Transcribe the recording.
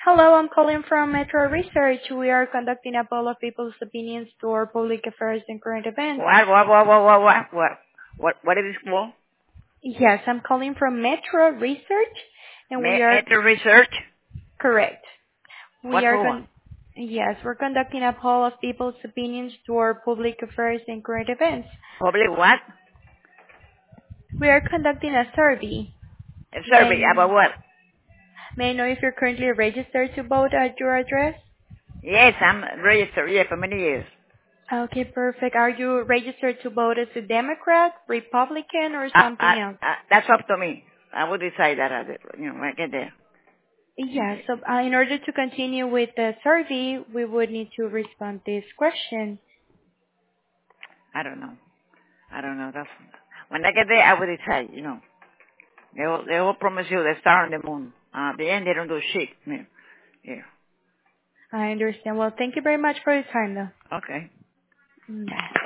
Hello, I'm calling from Metro Research. We are conducting a poll of people's opinions to our public affairs and current events. What is this called? Yes, I'm calling from Metro Research, and we are Meta research? correct. We What are for? yes, we're conducting a poll of people's opinions to our public affairs and current events. Public what? We are conducting a survey. A survey May about what? may I know if you're currently registered to vote at your address? Yes, I'm registered, for many years. Okay, perfect. Are you registered to vote as a Democrat, Republican, or Uh, uh, something else? that's up to me. I will decide that, when I get there. Yes. So, in order to continue with the survey, we would need to respond this question. I don't know. That's, when I get there, I will decide. They will promise you the star on the moon. At the end, they don't do shit. Yeah. I understand. Well, thank you very much for your time, though. Okay. Bye.